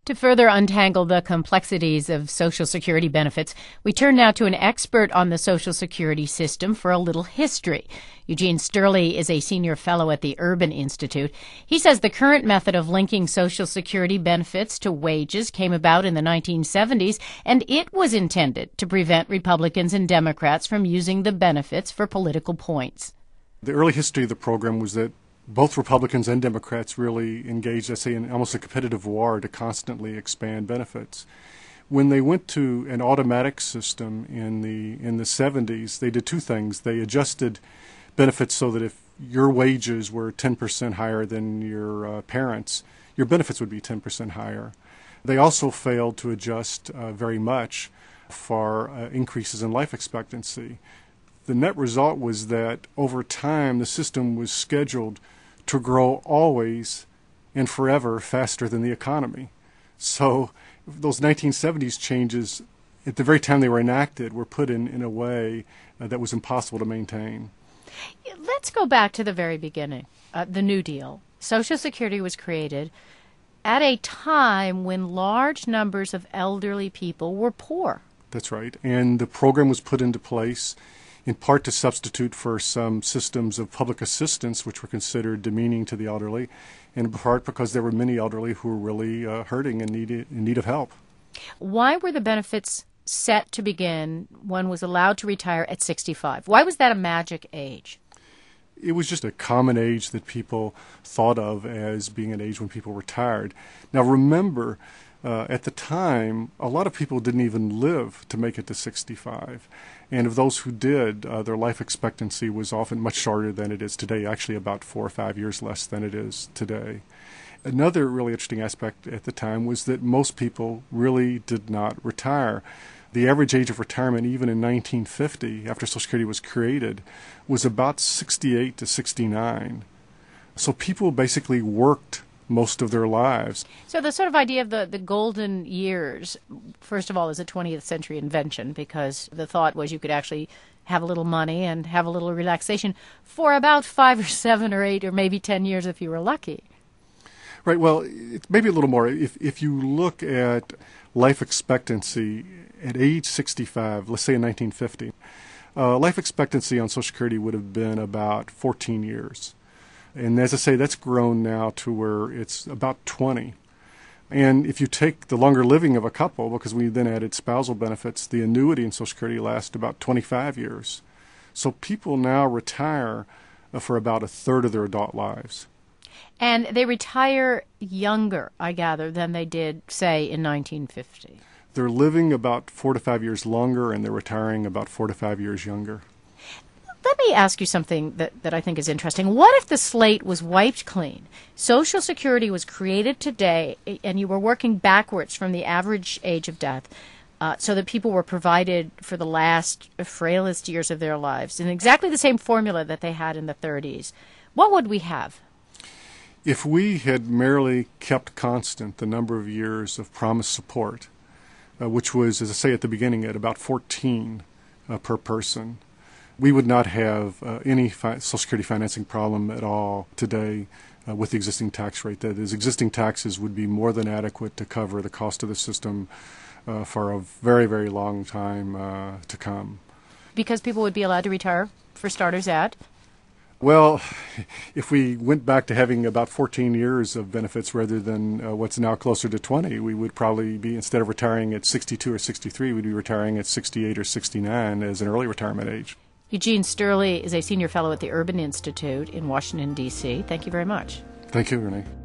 To further untangle the complexities of Social Security benefits, we turn now to an expert on the Social Security system for a little history. Eugene Sterle is a senior fellow at the Urban Institute. He says the current method of linking Social Security benefits to wages came about in the 1970s, and it was intended to prevent Republicans and Democrats from using the benefits for political points. The early history of the program was that both Republicans and Democrats really engaged, I say, in almost a competitive war to constantly expand benefits. When they went to an automatic system in the 70s, they did two things. They adjusted benefits so that if your wages were 10% higher than your parents', your benefits would be 10% higher. They also failed to adjust very much for increases in life expectancy. The net result was that over time the system was scheduled to grow always and forever faster than the economy. So those 1970s changes, at the very time they were enacted, were put in a way that was impossible to maintain. Let's go back to the very beginning, the New Deal. Social Security was created at a time when large numbers of elderly people were poor. That's right. And the program was put into place in part to substitute for some systems of public assistance which were considered demeaning to the elderly, and in part because there were many elderly who were really hurting and in need of help. Why were the benefits set to begin one was allowed to retire at 65? Why was that a magic age? It was just a common age that people thought of as being an age when people retired. Now remember, at the time, a lot of people didn't even live to make it to 65. And of those who did, their life expectancy was often much shorter than it is today, actually about 4 or 5 years less than it is today. Another really interesting aspect at the time was that most people really did not retire. The average age of retirement, even in 1950, after Social Security was created, was about 68 to 69. So people basically worked most of their lives. So the sort of idea of the golden years, first of all, is a 20th century invention, because the thought was you could actually have a little money and have a little relaxation for about 5 or 7 or 8 or maybe 10 years if you were lucky. Right. Well, it's maybe a little more. If you look at life expectancy at age 65, let's say in 1950, life expectancy on Social Security would have been about 14 years. And as I say, that's grown now to where it's about 20. And if you take the longer living of a couple, because we then added spousal benefits, the annuity in Social Security lasts about 25 years. So people now retire for about a third of their adult lives. And they retire younger, I gather, than they did, say, in 1950. They're living about 4 to 5 years longer, and they're retiring about 4 to 5 years younger. Let me ask you something that I think is interesting. What if the slate was wiped clean? Social Security was created today, and you were working backwards from the average age of death, so that people were provided for the last frailest years of their lives in exactly the same formula that they had in the 30s. What would we have? If we had merely kept constant the number of years of promised support, which was, as I say at the beginning, at about 14 per person, we would not have any Social Security financing problem at all today with the existing tax rate. That is, existing taxes would be more than adequate to cover the cost of the system for a very, very long time to come. Because people would be allowed to retire, for starters, at? Well, if we went back to having about 14 years of benefits rather than what's now closer to 20, we would probably be, instead of retiring at 62 or 63, we'd be retiring at 68 or 69 as an early retirement age. Eugene Sterle is a senior fellow at the Urban Institute in Washington, D.C. Thank you very much. Thank you, Renee.